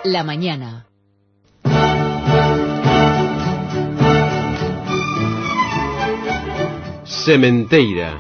La mañana. Sementeira.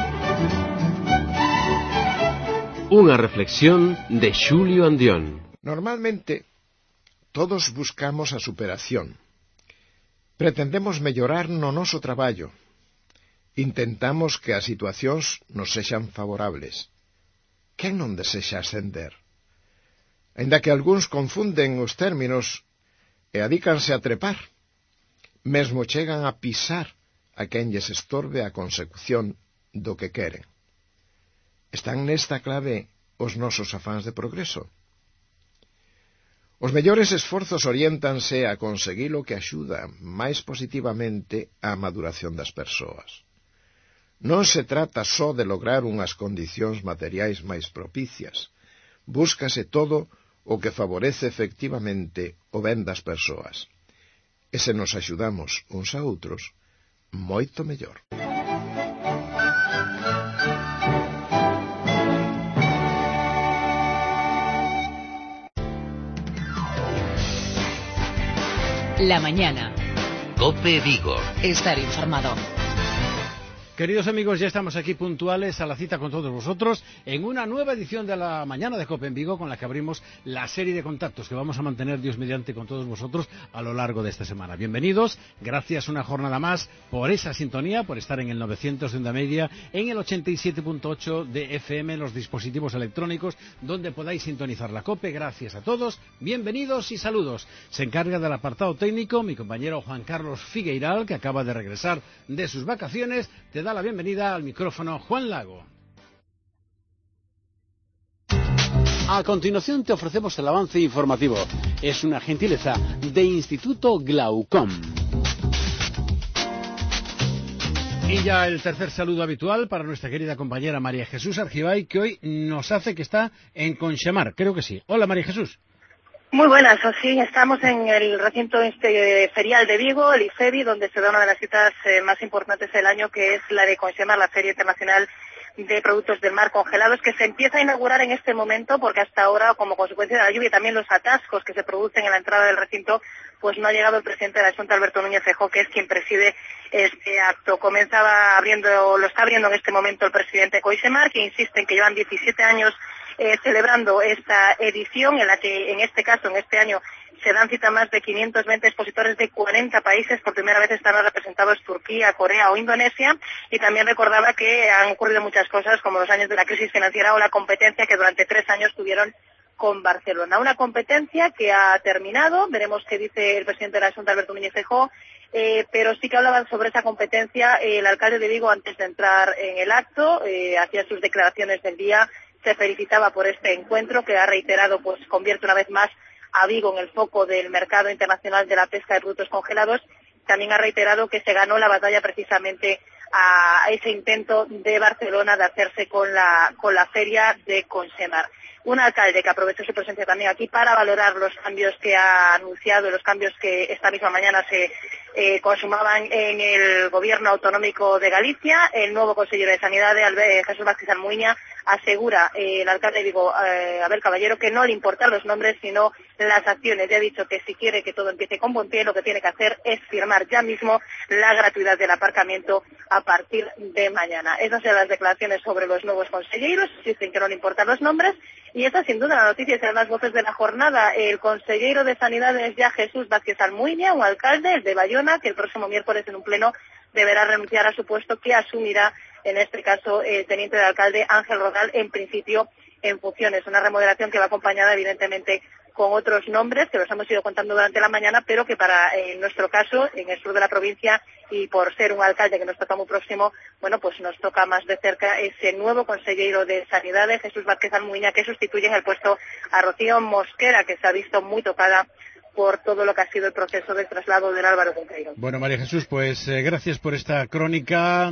Unha reflexión de Xulio Andión. Normalmente, todos buscamos a superación. Pretendemos mellorar no noso traballo. Intentamos que as situacións nos sexan favorables. Quen non desexa ascender? Aínda que algúns confunden os términos e adícanse a trepar, mesmo chegan a pisar a quen lles estorbe a consecución do que queren. Están nesta clave os nosos afáns de progreso. Os mellores esforzos oriéntanse a conseguir o que axuda máis positivamente á maduración das persoas. Non se trata só de lograr unhas condicións materiais máis propicias. Búscase todo o que favorece efectivamente o ben das persoas. E se nos axudamos uns a outros, moito mellor. La mañana. COPE Vigo. Estar informado. Queridos amigos, ya estamos aquí puntuales a la cita con todos vosotros en una nueva edición de la mañana de COPE en Vigo, con la que abrimos la serie de contactos que vamos a mantener, Dios mediante, con todos vosotros a lo largo de esta semana. Bienvenidos, gracias una jornada más por esa sintonía, por estar en el 900 de onda media, en el 87.8 de FM, en los dispositivos electrónicos, donde podáis sintonizar la COPE. Gracias a todos, bienvenidos y saludos. Se encarga del apartado técnico mi compañero Juan Carlos Figueiral, que acaba de regresar de sus vacaciones. Te da la bienvenida al micrófono Juan Lago. A continuación te ofrecemos el avance informativo. Es una gentileza de Instituto Glaucom. Y ya el tercer saludo habitual para nuestra querida compañera María Jesús Argibay, que hoy nos hace que está en Conxemar, creo que sí. Hola María Jesús. Muy buenas, sí, estamos en el recinto ferial de Vigo, el IFEBI, donde se da una de las citas más importantes del año, que es la de Conxemar, la Feria Internacional de Productos del Mar Congelados, que se empieza a inaugurar en este momento, porque hasta ahora, como consecuencia de la lluvia y también los atascos que se producen en la entrada del recinto, pues no ha llegado el presidente de la Xunta, Alberto Núñez Feijóo, que es quien preside este acto. Lo está abriendo en este momento el presidente Conxemar, que insiste en que llevan 17 años celebrando esta edición, en la que en este año se dan cita más de 520 expositores de 40 países. Por primera vez están representados Turquía, Corea o Indonesia, y también recordaba que han ocurrido muchas cosas, como los años de la crisis financiera o la competencia que durante 3 años tuvieron con Barcelona. Una competencia que ha terminado, veremos qué dice el presidente de la Xunta, Alberto Núñez Feijóo, pero sí que hablaban sobre esa competencia el alcalde de Vigo antes de entrar en el acto, hacía sus declaraciones del día. Se felicitaba por este encuentro que ha reiterado, pues convierte una vez más a Vigo en el foco del mercado internacional de la pesca de productos congelados. También ha reiterado que se ganó la batalla precisamente a ese intento de Barcelona de hacerse con la feria de Conxemar. Un alcalde que aprovechó su presencia también aquí para valorar los cambios que ha anunciado, los cambios que esta misma mañana se consumaban en el gobierno autonómico de Galicia. El nuevo consejero de Sanidad, Jesús Vázquez Almuiña, asegura el alcalde de Vigo, Abel Caballero, que no le importan los nombres sino las acciones. Ya ha dicho que si quiere que todo empiece con buen pie, lo que tiene que hacer es firmar ya mismo la gratuidad del aparcamiento a partir de mañana. Esas son las declaraciones sobre los nuevos consejeros. Dicen que no le importan los nombres, y esta sin duda la noticia serán las voces de la jornada. El consejero de Sanidad es ya Jesús Vázquez Almuiña, un alcalde, el de Bayona, que el próximo miércoles en un pleno deberá renunciar a su puesto, que asumirá en este caso el teniente de alcalde Ángel Rodal, en principio en funciones. Una remodelación que va acompañada evidentemente con otros nombres que los hemos ido contando durante la mañana, pero que en nuestro caso, en el sur de la provincia, y por ser un alcalde que nos toca muy próximo, bueno, pues nos toca más de cerca ese nuevo consejero de Sanidad, Jesús Vázquez Almuiña, que sustituye en el puesto a Rocío Mosquera, que se ha visto muy tocada por todo lo que ha sido el proceso de traslado del Álvaro Cunqueiro. Bueno, María Jesús, pues gracias por esta crónica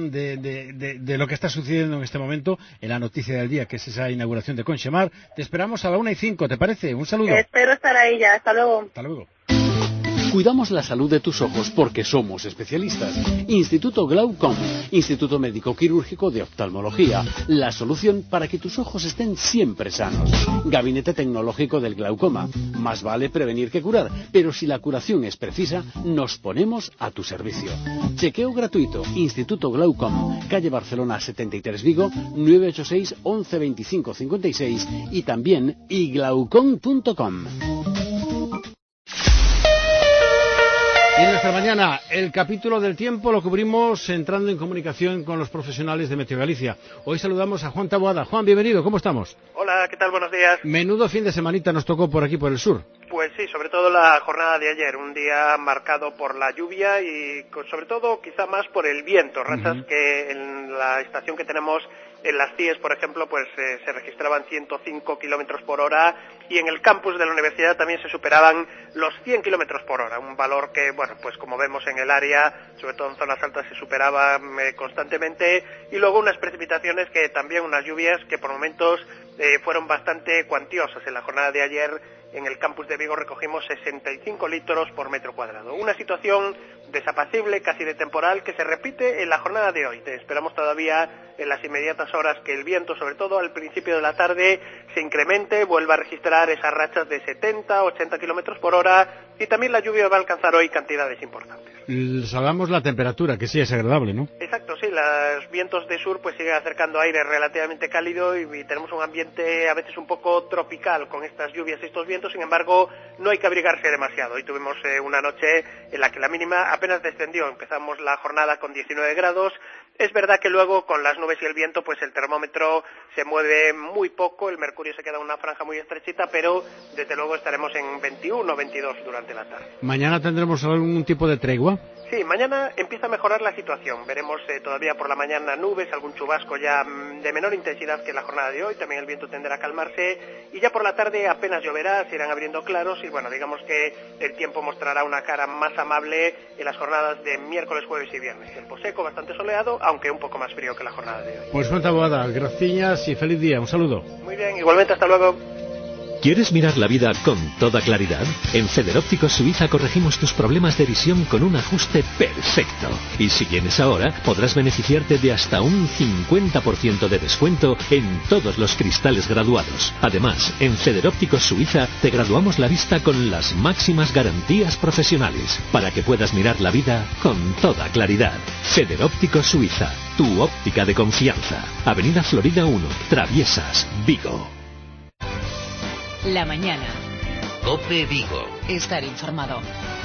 de lo que está sucediendo en este momento en la noticia del día, que es esa inauguración de Conxemar. Te esperamos a la 1:05, ¿te parece? Un saludo. Espero estar ahí ya. Hasta luego. Hasta luego. Cuidamos la salud de tus ojos porque somos especialistas. Instituto Glaucom, Instituto Médico Quirúrgico de Oftalmología. La solución para que tus ojos estén siempre sanos. Gabinete tecnológico del glaucoma. Más vale prevenir que curar, pero si la curación es precisa, nos ponemos a tu servicio. Chequeo gratuito. Instituto Glaucom, calle Barcelona 73 Vigo, 986 11 25 56 y también iglaucom.com. Y en nuestra mañana, el capítulo del tiempo lo cubrimos entrando en comunicación con los profesionales de Meteo Galicia. Hoy saludamos a Juan Taboada. Juan, bienvenido, ¿cómo estamos? Hola, ¿qué tal? Buenos días. Menudo fin de semanita nos tocó por aquí, por el sur. Pues sí, sobre todo la jornada de ayer, un día marcado por la lluvia y sobre todo quizá más por el viento, rachas que en la estación que tenemos en las CIES, por ejemplo, pues se registraban 105 kilómetros por hora y en el campus de la universidad también se superaban los 100 kilómetros por hora, un valor que, bueno, pues como vemos en el área, sobre todo en zonas altas, se superaba constantemente y luego unas precipitaciones que también, unas lluvias que por momentos fueron bastante cuantiosas. En la jornada de ayer en el campus de Vigo recogimos 65 litros por metro cuadrado. Una situación desapacible, casi de temporal, que se repite en la jornada de hoy. Esperamos todavía en las inmediatas horas que el viento, sobre todo al principio de la tarde, se incremente, vuelva a registrar esas rachas de 70, 80 kilómetros por hora y también la lluvia va a alcanzar hoy cantidades importantes. Salvamos la temperatura, que sí es agradable, ¿no? Exacto, sí, los vientos de sur pues siguen acercando aire relativamente cálido y tenemos un ambiente a veces un poco tropical con estas lluvias y estos vientos, sin embargo no hay que abrigarse demasiado. Hoy tuvimos una noche en la que la mínima apenas descendió, empezamos la jornada con 19 grados, es verdad que luego con las nubes y el viento pues el termómetro se mueve muy poco, el mercurio se queda en una franja muy estrechita, pero desde luego estaremos en 21 o 22 durante la tarde. ¿Mañana tendremos algún tipo de tregua? Sí, mañana empieza a mejorar la situación. Veremos todavía por la mañana nubes, algún chubasco ya de menor intensidad que la jornada de hoy. También el viento tenderá a calmarse y ya por la tarde apenas lloverá, se irán abriendo claros y bueno, digamos que el tiempo mostrará una cara más amable en las jornadas de miércoles, jueves y viernes. Tiempo seco, bastante soleado, aunque un poco más frío que la jornada de hoy. Pues Juan Taboada, gracias y feliz día. Un saludo. Muy bien, igualmente, hasta luego. ¿Quieres mirar la vida con toda claridad? En Federópticos Suiza corregimos tus problemas de visión con un ajuste perfecto. Y si vienes ahora, podrás beneficiarte de hasta un 50% de descuento en todos los cristales graduados. Además, en Federópticos Suiza te graduamos la vista con las máximas garantías profesionales para que puedas mirar la vida con toda claridad. Federópticos Suiza, tu óptica de confianza. Avenida Florida 1, Traviesas, Vigo. La mañana. COPE Vigo. Estar informado.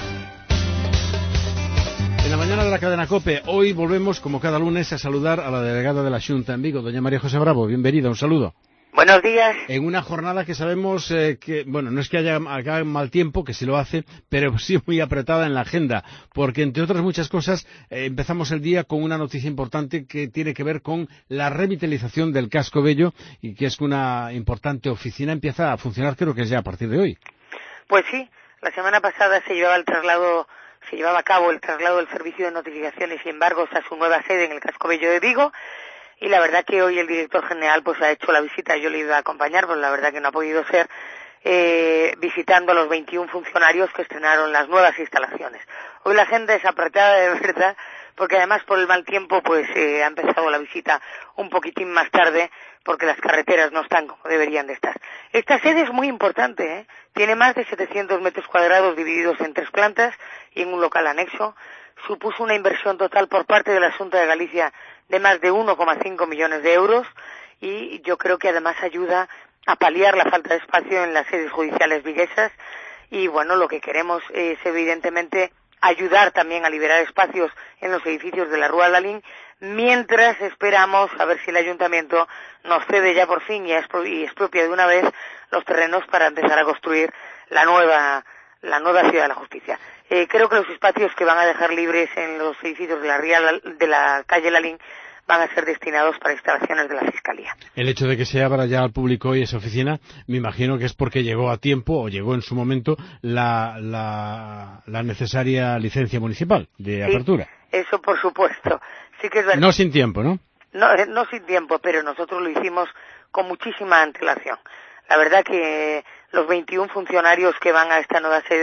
En la mañana de la cadena COPE, hoy volvemos, como cada lunes, a saludar a la delegada de la Xunta en Vigo, doña María José Bravo. Bienvenida, un saludo. Buenos días. En una jornada que sabemos que, bueno, no es que haya mal tiempo, que sí lo hace, pero sí muy apretada en la agenda, porque entre otras muchas cosas empezamos el día con una noticia importante que tiene que ver con la revitalización del Casco Bello y que es que una importante oficina empieza a funcionar, creo que es ya a partir de hoy. Pues sí, la semana pasada se llevaba a cabo el traslado del servicio de notificaciones y embargos a su nueva sede en el Casco Bello de Vigo. Y la verdad que hoy el director general pues ha hecho la visita, yo le iba a acompañar, pero la verdad que no ha podido ser, visitando a los 21 funcionarios que estrenaron las nuevas instalaciones. Hoy la agenda es apretada de verdad, porque además por el mal tiempo pues ha empezado la visita un poquitín más tarde, porque las carreteras no están como deberían de estar. Esta sede es muy importante, tiene más de 700 metros cuadrados divididos en 3 plantas y en un local anexo. Supuso una inversión total por parte de la Xunta de Galicia de más de 1,5 millones de euros y yo creo que además ayuda a paliar la falta de espacio en las sedes judiciales viguesas y bueno, lo que queremos es evidentemente ayudar también a liberar espacios en los edificios de la Rúa Lalín mientras esperamos a ver si el ayuntamiento nos cede ya por fin y expropia de una vez los terrenos para empezar a construir la nueva Ciudad de la Justicia. Creo que los espacios que van a dejar libres en los edificios de la calle Lalín van a ser destinados para instalaciones de la Fiscalía. El hecho de que se abra ya al público hoy esa oficina, me imagino que es porque llegó a tiempo o llegó en su momento la necesaria licencia municipal de apertura. Eso por supuesto. Sí que es verdad. No sin tiempo, ¿no? No sin tiempo, pero nosotros lo hicimos con muchísima antelación. La verdad que los 21 funcionarios que van a esta nueva sede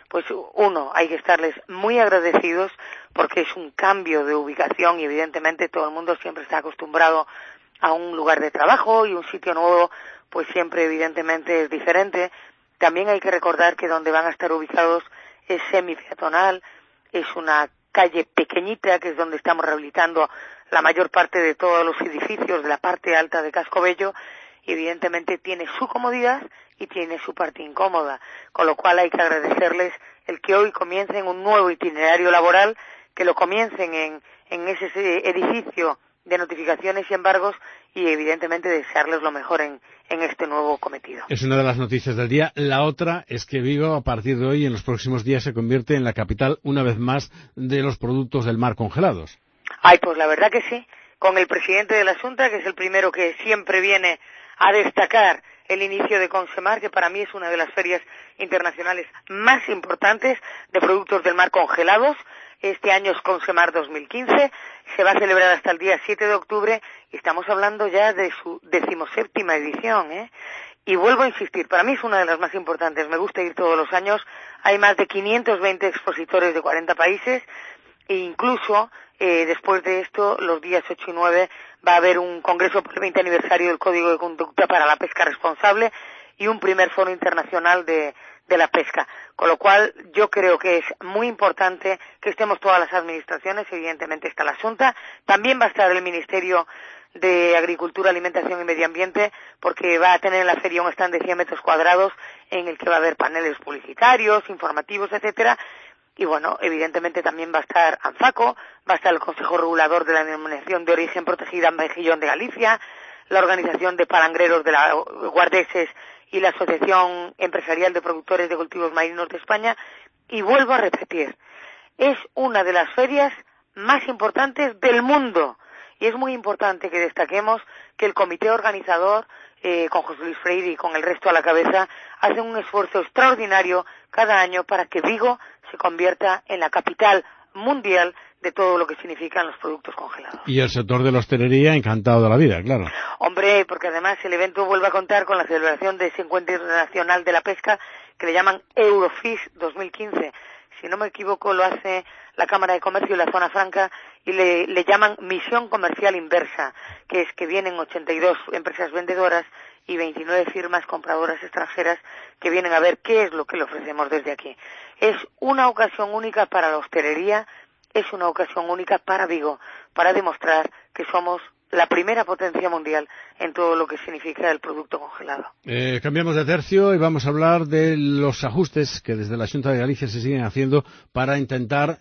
pues uno, hay que estarles muy agradecidos porque es un cambio de ubicación y evidentemente todo el mundo siempre está acostumbrado a un lugar de trabajo y un sitio nuevo, pues siempre evidentemente es diferente. También hay que recordar que donde van a estar ubicados es semi-peatonal, es una calle pequeñita que es donde estamos rehabilitando la mayor parte de todos los edificios de la parte alta de Cascobello y evidentemente tiene su comodidad y tiene su parte incómoda, con lo cual hay que agradecerles el que hoy comiencen un nuevo itinerario laboral, que lo comiencen en ese edificio de notificaciones y embargos y evidentemente desearles lo mejor en este nuevo cometido. Es una de las noticias del día. La otra es que Vigo, a partir de hoy, en los próximos días, se convierte en la capital, una vez más, de los productos del mar congelados. Ay, pues la verdad que sí, con el presidente de la Xunta, que es el primero que siempre viene a destacar el inicio de Consemar, que para mí es una de las ferias internacionales más importantes de productos del mar congelados. Este año es Consemar 2015, se va a celebrar hasta el día 7 de octubre y estamos hablando ya de su 17ª edición, ¿eh? Y vuelvo a insistir, para mí es una de las más importantes, me gusta ir todos los años, hay más de 520 expositores de 40 países e incluso después de esto, los días 8 y 9, va a haber un congreso por el 20 aniversario del Código de Conducta para la Pesca Responsable y un primer foro internacional de la pesca. Con lo cual, yo creo que es muy importante que estemos todas las administraciones, evidentemente está la Xunta, también va a estar el Ministerio de Agricultura, Alimentación y Medio Ambiente, porque va a tener en la feria un stand de 100 metros cuadrados en el que va a haber paneles publicitarios, informativos, etcétera. Y bueno, evidentemente también va a estar ANFACO, va a estar el Consejo Regulador de la Denominación de Origen Protegida Mejillón de Galicia, la Organización de Palangreros de la Guardeses y la Asociación Empresarial de Productores de Cultivos Marinos de España. Y vuelvo a repetir, es una de las ferias más importantes del mundo. Y es muy importante que destaquemos que el comité organizador, con José Luis Freire y con el resto a la cabeza, hacen un esfuerzo extraordinario cada año para que Vigo se convierta en la capital mundial de todo lo que significan los productos congelados. Y el sector de la hostelería encantado de la vida, claro. Hombre, porque además el evento vuelve a contar con la celebración de ese Encuentro Internacional de la Pesca que le llaman Eurofish 2015. Si no me equivoco, lo hace la Cámara de Comercio y la Zona Franca y le llaman Misión Comercial Inversa, que es que vienen 82 empresas vendedoras y 29 firmas compradoras extranjeras que vienen a ver qué es lo que le ofrecemos desde aquí. Es una ocasión única para la hostelería, es una ocasión única para Vigo, para demostrar que somos la primera potencia mundial en todo lo que significa el producto congelado. Cambiamos de tercio y vamos a hablar de los ajustes que desde la Xunta de Galicia se siguen haciendo para intentar,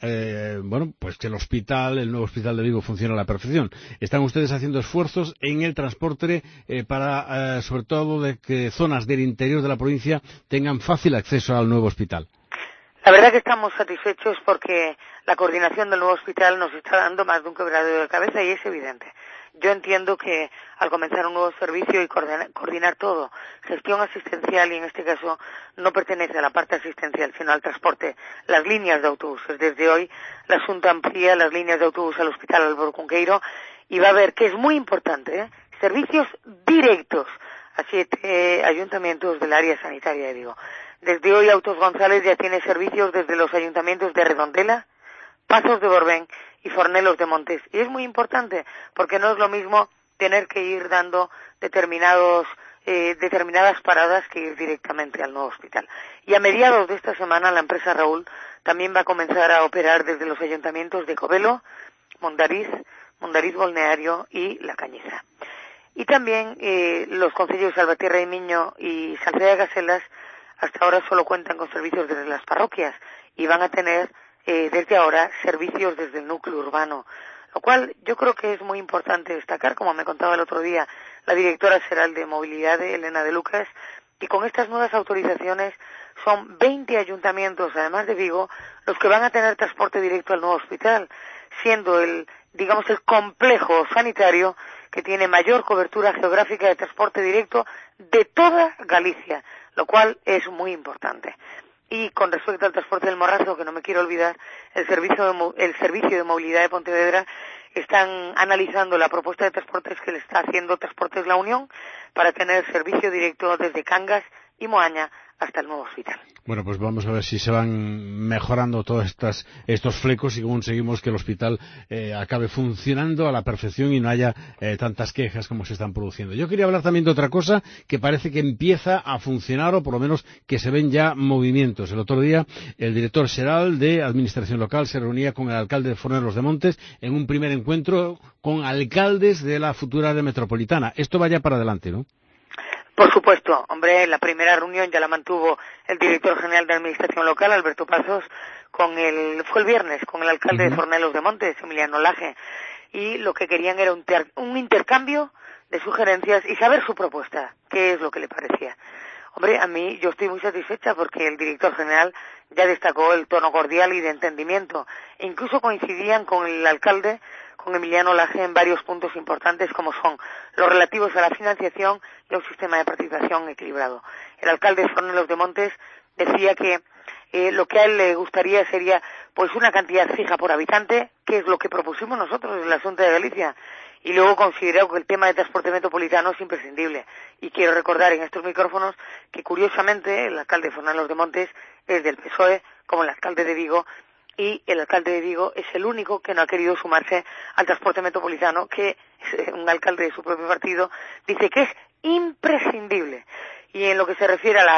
pues que el nuevo hospital de Vigo funcione a la perfección. Están ustedes haciendo esfuerzos en el transporte para, sobre todo, de que zonas del interior de la provincia tengan fácil acceso al nuevo hospital. La verdad que estamos satisfechos porque la coordinación del nuevo hospital nos está dando más de un quebradero de cabeza y es evidente. Yo entiendo que al comenzar un nuevo servicio y coordinar todo, gestión asistencial, y en este caso no pertenece a la parte asistencial, sino al transporte, las líneas de autobuses. Desde hoy la Xunta amplía las líneas de autobús al Hospital Álvaro Cunqueiro y va a ver que es muy importante, servicios directos a 7 ayuntamientos del área sanitaria de Vigo. Desde hoy Autos González ya tiene servicios desde los ayuntamientos de Redondela, Pazos de Borbén y Fornelos de Montes. Y es muy importante porque no es lo mismo tener que ir dando determinadas paradas que ir directamente al nuevo hospital. Y a mediados de esta semana la empresa Raúl también va a comenzar a operar desde los ayuntamientos de Covelo, Mondariz Balneario y La Cañiza. Y también los concellos de Salvatierra y Miño y Salceda de Caselas hasta ahora solo cuentan con servicios desde las parroquias y van a tener desde ahora servicios desde el núcleo urbano, lo cual yo creo que es muy importante destacar, como me contaba el otro día la directora general de Movilidad, Elena de Lucas, y con estas nuevas autorizaciones son 20 ayuntamientos, además de Vigo, los que van a tener transporte directo al nuevo hospital, siendo el complejo sanitario que tiene mayor cobertura geográfica de transporte directo de toda Galicia, lo cual es muy importante. Y con respecto al transporte del Morrazo, que no me quiero olvidar, el servicio de movilidad de Pontevedra están analizando la propuesta de transportes que le está haciendo Transportes La Unión para tener servicio directo desde Cangas y Moaña hasta el nuevo hospital. Bueno, pues vamos a ver si se van mejorando todos estos flecos y conseguimos que el hospital acabe funcionando a la perfección y no haya tantas quejas como se están produciendo. Yo quería hablar también de otra cosa que parece que empieza a funcionar, o por lo menos que se ven ya movimientos. El otro día el director xeral de Administración Local se reunía con el alcalde de Fornelos de Montes en un primer encuentro con alcaldes de la futura área metropolitana. Esto vaya para adelante, ¿no? Por supuesto, hombre, la primera reunión ya la mantuvo el director general de Administración Local, Alberto Pazos, fue el viernes, con el alcalde de Fornelos de Montes, Emiliano Laje, y lo que querían era un intercambio de sugerencias y saber su propuesta, qué es lo que le parecía. Hombre, yo estoy muy satisfecha porque el director general ya destacó el tono cordial y de entendimiento, e incluso coincidían con el alcalde, con Emiliano Laje, en varios puntos importantes como son los relativos a la financiación y a un sistema de participación equilibrado. El alcalde de Fornelos de Montes decía que lo que a él le gustaría sería pues una cantidad fija por habitante, que es lo que propusimos nosotros en la Junta de Galicia, y luego consideró que el tema de transporte metropolitano es imprescindible. Y quiero recordar en estos micrófonos que curiosamente el alcalde de Fornelos de Montes es del PSOE, como el alcalde de Vigo, y el alcalde de Vigo es el único que no ha querido sumarse al transporte metropolitano, que un alcalde de su propio partido dice que es imprescindible. Y en lo que se refiere a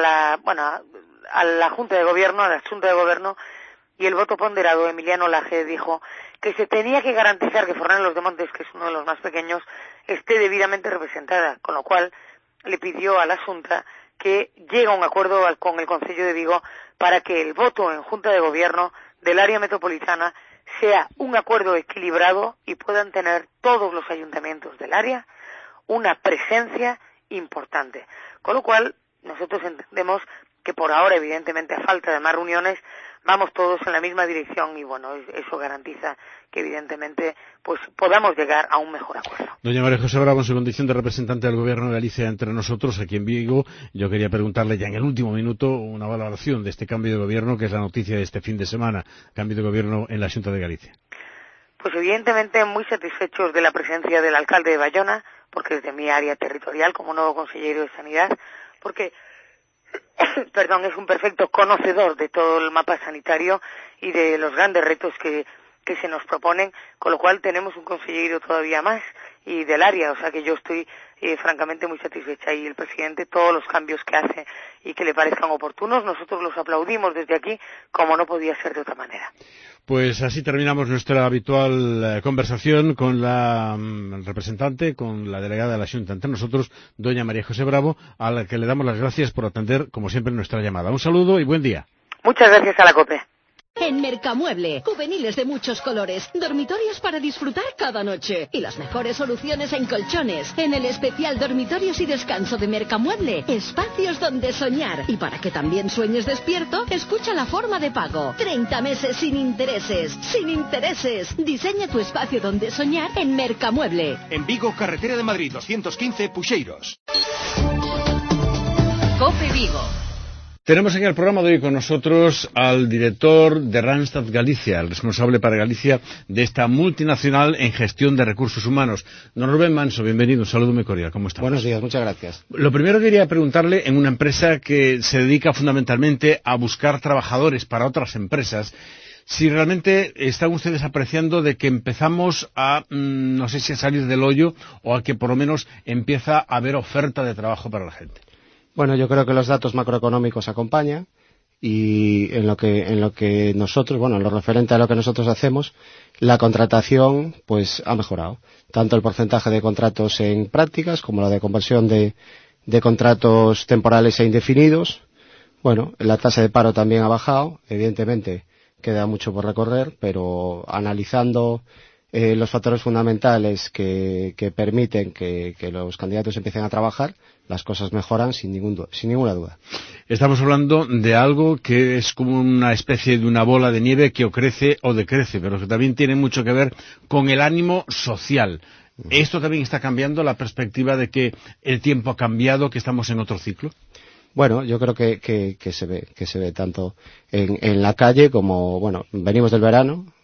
la Junta de Gobierno, a la Junta de Gobierno y el voto ponderado, Emiliano Laje dijo que se tenía que garantizar que Fornelos de Montes, que es uno de los más pequeños, esté debidamente representada, con lo cual le pidió a la Junta que llegue a un acuerdo con el Concello de Vigo para que el voto en Junta de Gobierno del área metropolitana sea un acuerdo equilibrado y puedan tener todos los ayuntamientos del área una presencia importante. Con lo cual, nosotros entendemos que por ahora, evidentemente, a falta de más reuniones, vamos todos en la misma dirección y, bueno, eso garantiza que, evidentemente, pues podamos llegar a un mejor acuerdo. Doña María José Bravo, en su condición de representante del Gobierno de Galicia entre nosotros, aquí en Vigo, yo quería preguntarle ya en el último minuto una valoración de este cambio de gobierno, que es la noticia de este fin de semana, cambio de gobierno en la Xunta de Galicia. Pues evidentemente muy satisfechos de la presencia del alcalde de Bayona, porque es de mi área territorial como nuevo consejero de Sanidad, porque es un perfecto conocedor de todo el mapa sanitario y de los grandes retos que se nos proponen, con lo cual tenemos un consejero todavía más y del área, o sea que yo estoy francamente muy satisfecha, y el presidente todos los cambios que hace y que le parezcan oportunos, nosotros los aplaudimos desde aquí, como no podía ser de otra manera. Pues así terminamos nuestra habitual conversación con la representante, con la delegada de la Xunta entre nosotros, doña María José Bravo, a la que le damos las gracias por atender, como siempre, nuestra llamada. Un saludo y buen día. Muchas gracias a la COPE. En Mercamueble, juveniles de muchos colores, dormitorios para disfrutar cada noche y las mejores soluciones en colchones. En el especial Dormitorios y Descanso de Mercamueble, espacios donde soñar. Y para que también sueñes despierto, escucha la forma de pago. 30 meses sin intereses. ¡Sin intereses! Diseña tu espacio donde soñar en Mercamueble. En Vigo, carretera de Madrid, 215, Puxeiros. COPE Vigo. Tenemos aquí en el programa de hoy con nosotros al director de Randstad Galicia, el responsable para Galicia de esta multinacional en gestión de recursos humanos. Don Rubén Manso, bienvenido, un saludo muy cordial, ¿cómo estamos? Buenos días, muchas gracias. Lo primero que quería preguntarle, en una empresa que se dedica fundamentalmente a buscar trabajadores para otras empresas, si realmente están ustedes apreciando de que empezamos a, no sé si a salir del hoyo o a que por lo menos empieza a haber oferta de trabajo para la gente. Bueno, yo creo que los datos macroeconómicos acompañan y en lo que nosotros, bueno, en lo referente a lo que nosotros hacemos, la contratación pues ha mejorado. Tanto el porcentaje de contratos en prácticas como la de conversión de contratos temporales e indefinidos. Bueno, la tasa de paro también ha bajado, evidentemente queda mucho por recorrer, pero analizando los factores fundamentales que permiten que los candidatos empiecen a trabajar, las cosas mejoran sin ninguna duda. Estamos hablando de algo que es como una especie de una bola de nieve que o crece o decrece, pero que también tiene mucho que ver con el ánimo social. ¿Esto también está cambiando la perspectiva de que el tiempo ha cambiado, que estamos en otro ciclo? Bueno, yo creo que se ve tanto en la calle como, bueno, venimos del verano,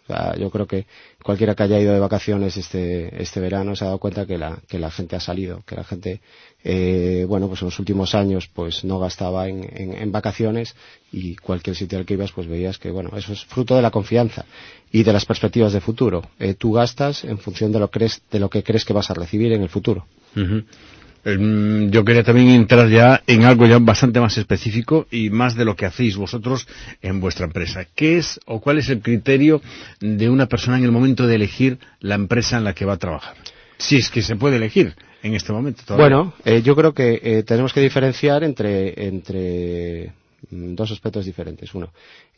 O sea, yo creo que cualquiera que haya ido de vacaciones este verano se ha dado cuenta que la gente ha salido, que la gente, pues en los últimos años pues no gastaba en vacaciones, y cualquier sitio al que ibas pues veías que, bueno, eso es fruto de la confianza y de las perspectivas de futuro. Tú gastas en función de lo que crees que vas a recibir en el futuro. Uh-huh. Yo quería también entrar ya en algo ya bastante más específico y más de lo que hacéis vosotros en vuestra empresa. ¿Qué es o cuál es el criterio de una persona en el momento de elegir la empresa en la que va a trabajar? Si es que se puede elegir en este momento todavía. Bueno, yo creo que tenemos que diferenciar entre dos aspectos diferentes. Uno,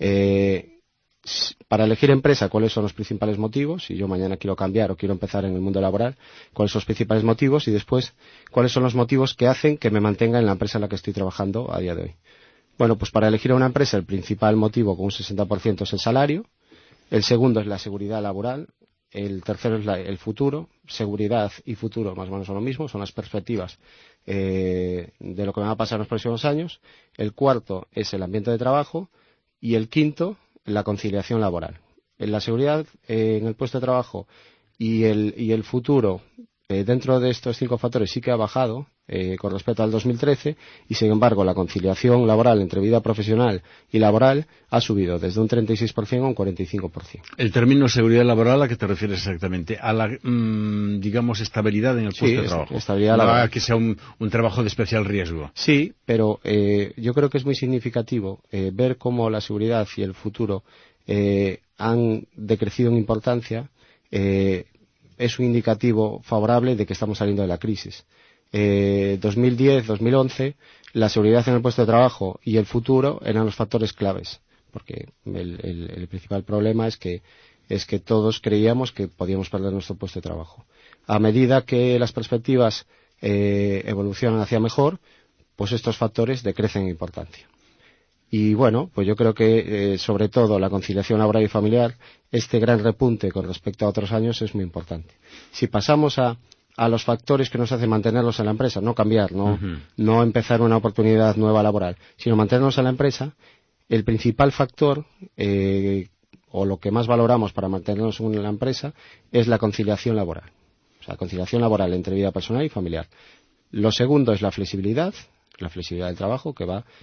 para elegir empresa, ¿cuáles son los principales motivos? Si yo mañana quiero cambiar o quiero empezar en el mundo laboral, ¿cuáles son los principales motivos? Y después, ¿cuáles son los motivos que hacen que me mantenga en la empresa en la que estoy trabajando a día de hoy? Bueno, pues para elegir a una empresa, el principal motivo, con un 60%, es el salario. El segundo es la seguridad laboral. El tercero es el futuro. Seguridad y futuro más o menos son lo mismo, son las perspectivas de lo que me va a pasar en los próximos años. El cuarto es el ambiente de trabajo. Y el quinto, la conciliación laboral. En la seguridad en el puesto de trabajo y el futuro, dentro de estos 5 factores sí que ha bajado con respecto al 2013, y sin embargo la conciliación laboral entre vida profesional y laboral ha subido desde un 36% a un 45%. El término seguridad laboral, ¿a qué te refieres exactamente? A la, digamos, estabilidad en el puesto de trabajo. Estabilidad laboral. No a que sea un trabajo de especial riesgo. Sí, pero yo creo que es muy significativo ver cómo la seguridad y el futuro han decrecido en importancia. Es un indicativo favorable de que estamos saliendo de la crisis. 2010, 2011, la seguridad en el puesto de trabajo y el futuro eran los factores claves, porque el principal problema es que todos creíamos que podíamos perder nuestro puesto de trabajo. A medida que las perspectivas evolucionan hacia mejor, pues estos factores decrecen en importancia. Y bueno, pues yo creo que sobre todo la conciliación laboral y familiar, este gran repunte con respecto a otros años es muy importante. Si pasamos a los factores que nos hacen mantenernos en la empresa, no cambiar, no empezar una oportunidad nueva laboral, sino mantenernos en la empresa, el principal factor o lo que más valoramos para mantenernos en la empresa es la conciliación laboral. O sea, conciliación laboral entre vida personal y familiar. Lo segundo es la flexibilidad del trabajo, que va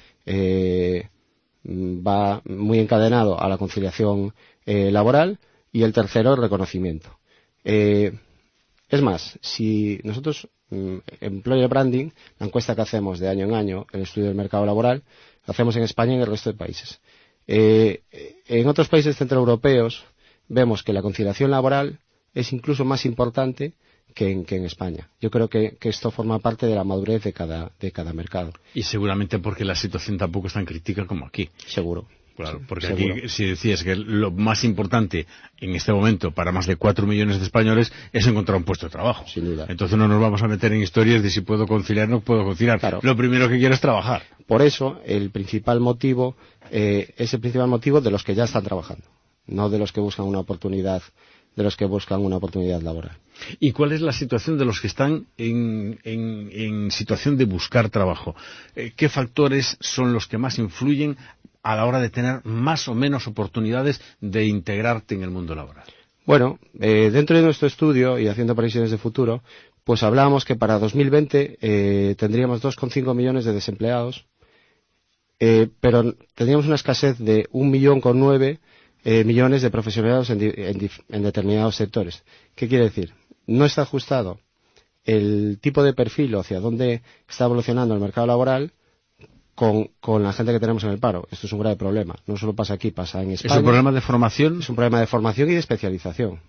muy encadenado a la conciliación laboral, y el tercero, el reconocimiento. Es más, si nosotros, Employer Branding, la encuesta que hacemos de año en año, el estudio del mercado laboral, lo hacemos en España y en el resto de países. En otros países centroeuropeos vemos que la conciliación laboral es incluso más importante que en España. Yo creo que esto forma parte de la madurez de cada mercado. Y seguramente porque la situación tampoco es tan crítica como aquí. Seguro. Claro, porque seguro. Aquí si decías que lo más importante en este momento para más de 4 millones de españoles es encontrar un puesto de trabajo. Sin duda. Entonces no nos vamos a meter en historias de si puedo conciliar o no puedo conciliar. Claro. Lo primero que quiero es trabajar. Por eso el principal motivo es el principal motivo de los que ya están trabajando, no de los que buscan una oportunidad laboral. ¿Y cuál es la situación de los que están en situación de buscar trabajo? ¿Qué factores son los que más influyen a la hora de tener más o menos oportunidades de integrarte en el mundo laboral? Bueno, dentro de nuestro estudio y haciendo previsiones de futuro, pues hablábamos que para 2020 tendríamos 2,5 millones de desempleados, pero tendríamos una escasez de 1,9 millones de profesionales en determinados sectores. ¿Qué quiere decir? No está ajustado el tipo de perfil hacia dónde está evolucionando el mercado laboral con la gente que tenemos en el paro. Esto es un grave problema. No solo pasa aquí, pasa en España. ¿Es un problema de formación? Es un problema de formación y de especialización.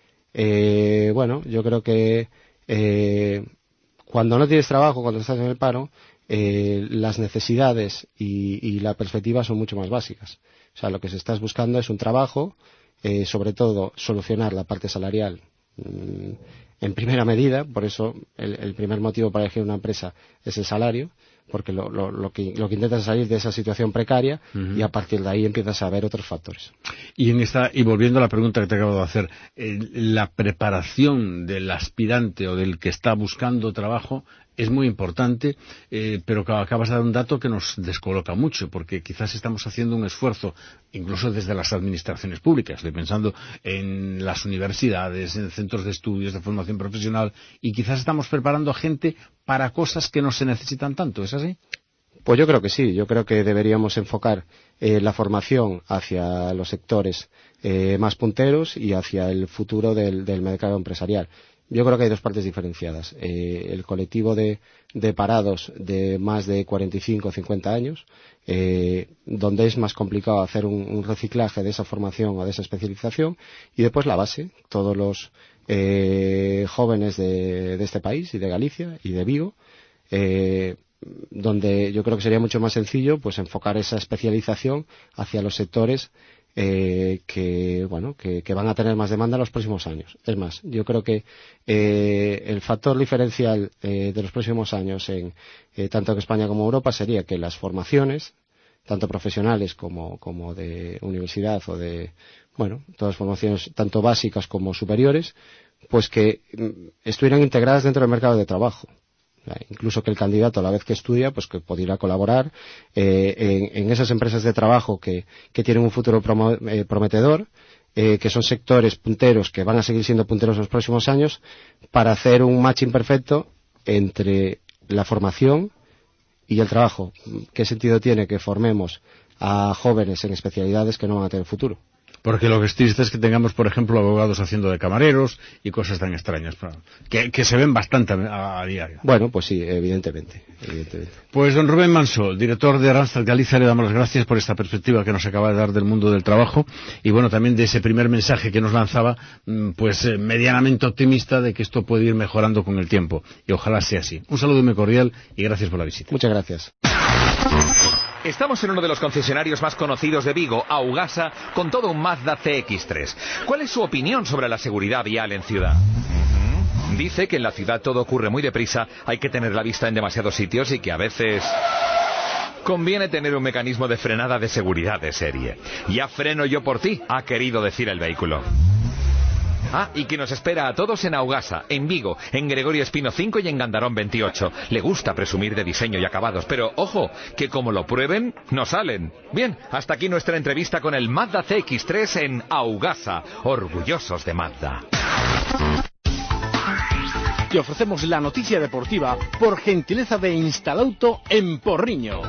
Bueno, yo creo que cuando no tienes trabajo, cuando estás en el paro, las necesidades y la perspectiva son mucho más básicas. O sea, lo que se está buscando es un trabajo, sobre todo solucionar la parte salarial en primera medida. Por eso el primer motivo para elegir una empresa es el salario, porque lo que intentas es salir de esa situación precaria, y a partir de ahí empiezas a ver otros factores. Y volviendo a la pregunta que te acabo de hacer, la preparación del aspirante o del que está buscando trabajo es muy importante, pero acabas de dar un dato que nos descoloca mucho, porque quizás estamos haciendo un esfuerzo, incluso desde las administraciones públicas, estoy pensando en las universidades, en centros de estudios, de formación profesional, y quizás estamos preparando a gente para cosas que no se necesitan tanto, ¿es así? Pues yo creo que sí, yo creo que deberíamos enfocar la formación hacia los sectores más punteros y hacia el futuro del mercado empresarial. Yo creo que hay dos partes diferenciadas. El colectivo de parados de más de 45 o 50 años, donde es más complicado hacer un reciclaje de esa formación o de esa especialización, y después la base, todos los jóvenes de este país y de Galicia y de Vigo, donde yo creo que sería mucho más sencillo pues enfocar esa especialización hacia los sectores que van a tener más demanda en los próximos años. Es más, yo creo que el factor diferencial de los próximos años en tanto en España como en Europa sería que las formaciones, tanto profesionales como de universidad o de todas las formaciones tanto básicas como superiores, pues que estuvieran integradas dentro del mercado de trabajo. Incluso que el candidato a la vez que estudia pues que pudiera colaborar en esas empresas de trabajo que tienen un futuro prometedor, que son sectores punteros que van a seguir siendo punteros en los próximos años, para hacer un matching perfecto entre la formación y el trabajo. ¿Qué sentido tiene que formemos a jóvenes en especialidades que no van a tener futuro? Porque lo que es triste es que tengamos, por ejemplo, abogados haciendo de camareros y cosas tan extrañas, que se ven bastante a diario. Bueno, pues sí, evidentemente. Pues don Rubén Manso, director de Randstad Galicia, le damos las gracias por esta perspectiva que nos acaba de dar del mundo del trabajo y bueno, también de ese primer mensaje que nos lanzaba, pues medianamente optimista de que esto puede ir mejorando con el tiempo y ojalá sea así. Un saludo muy cordial y gracias por la visita. Muchas gracias. Estamos en uno de los concesionarios más conocidos de Vigo, Augasa, con todo un Mazda CX-3. ¿Cuál es su opinión sobre la seguridad vial en ciudad? Dice que en la ciudad todo ocurre muy deprisa, hay que tener la vista en demasiados sitios y que a veces conviene tener un mecanismo de frenada de seguridad de serie. Ya freno yo por ti, ha querido decir el vehículo. Y que nos espera a todos en Augasa, en Vigo, en Gregorio Espino 5 y en Gandarón 28. Le gusta presumir de diseño y acabados, pero ojo, que como lo prueben, no salen. Bien, hasta aquí nuestra entrevista con el Mazda CX-3 en Augasa, orgullosos de Mazda. Te ofrecemos la noticia deportiva por gentileza de Instalauto en Porriño.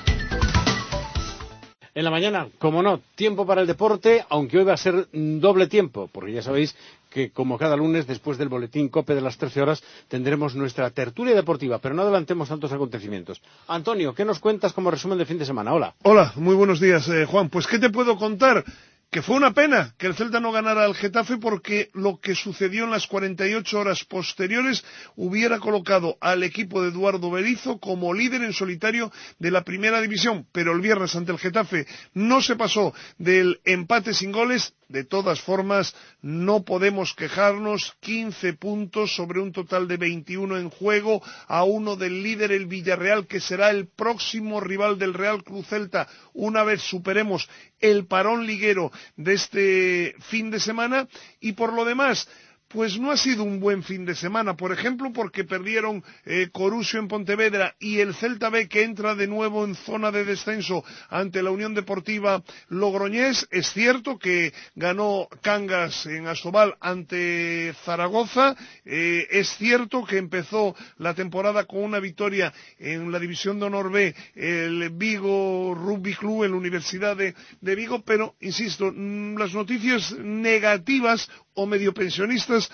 En la mañana, como no, tiempo para el deporte, aunque hoy va a ser doble tiempo, porque ya sabéis que como cada lunes, después del boletín COPE de las 13 horas, tendremos nuestra tertulia deportiva, pero no adelantemos tantos acontecimientos. Antonio, ¿qué nos cuentas como resumen del fin de semana? Hola. Hola, muy buenos días, Juan. Pues, ¿qué te puedo contar? Que fue una pena que el Celta no ganara al Getafe porque lo que sucedió en las 48 horas posteriores hubiera colocado al equipo de Eduardo Berizzo como líder en solitario de la primera división. Pero el viernes ante el Getafe no se pasó del empate sin goles. De todas formas, no podemos quejarnos. 15 puntos sobre un total de 21 en juego, a uno del líder, el Villarreal, que será el próximo rival del Real Club Celta una vez superemos el parón liguero de este fin de semana. Y por lo demás, pues no ha sido un buen fin de semana, por ejemplo, porque perdieron Corusio en Pontevedra y el Celta B, que entra de nuevo en zona de descenso ante la Unión Deportiva Logroñés. Es cierto que ganó Cangas en Asobal ante Zaragoza, es cierto que empezó la temporada con una victoria en la División de Honor B, el Vigo Rugby Club en la Universidad de Vigo, pero, insisto, las noticias negativas o medio pensionistas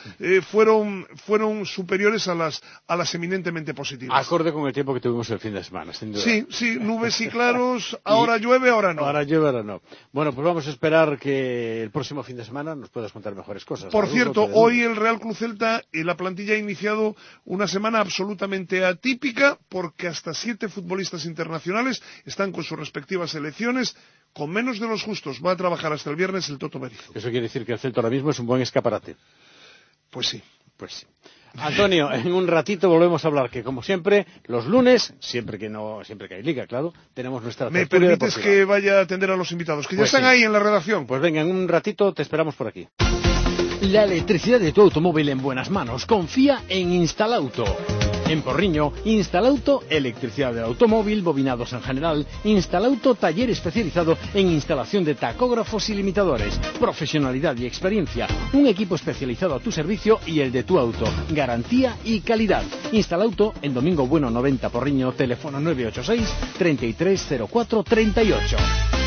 fueron superiores a las eminentemente positivas. Acorde con el tiempo que tuvimos el fin de semana, sin duda. Sí, nubes y claros, ahora llueve, ahora no. Ahora llueve, ahora no. Bueno, pues vamos a esperar que el próximo fin de semana nos puedas contar mejores cosas. Por cierto, hoy el Real Club Celta y la plantilla ha iniciado una semana absolutamente atípica porque hasta 7 futbolistas internacionales están con sus respectivas selecciones. Con menos de los justos va a trabajar hasta el viernes el Toto Berizzo. Eso quiere decir que el Celta ahora mismo es un buen escaparate. Pues sí. Antonio, en un ratito volvemos a hablar, que como siempre, los lunes, siempre que hay liga, claro, tenemos nuestra tertulia deportiva. ¿Me permites que vaya a atender a los invitados, que ya están ahí en la redacción? Pues venga, en un ratito te esperamos por aquí. La electricidad de tu automóvil en buenas manos. Confía en Instalauto. En Porriño, Instalauto, electricidad del automóvil, bobinados en general. Instalauto, taller especializado en instalación de tacógrafos y limitadores. Profesionalidad y experiencia. Un equipo especializado a tu servicio y el de tu auto. Garantía y calidad. Instalauto, en Domingo Bueno 90 Porriño, teléfono 986 330438.